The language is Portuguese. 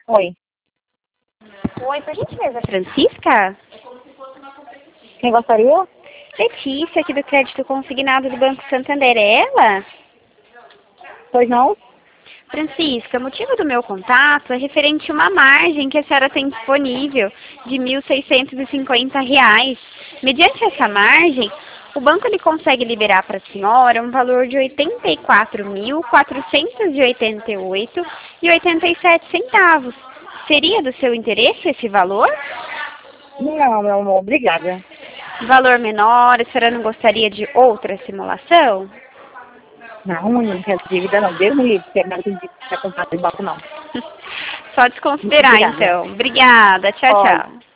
Oi. Oi, por gentileza, Francisca? Quem gostaria? Letícia, aqui do Crédito Consignado do Banco Santander, é ela? Pois não? Francisca, o motivo do meu contato é referente a uma margem que a senhora tem disponível de R$ 1.650. Mediante essa margem, o banco ele consegue liberar para a senhora um valor de R$ 84.488,87. Seria do seu interesse esse valor? Não, meu amor, obrigada. Valor menor, a senhora não gostaria de outra simulação? Não, não quero dívida não. Deus me livre, porque nada de ficar comprado de banco não. Só Muito desconsiderar obrigada. então. Obrigada, tchau, Olha, tchau.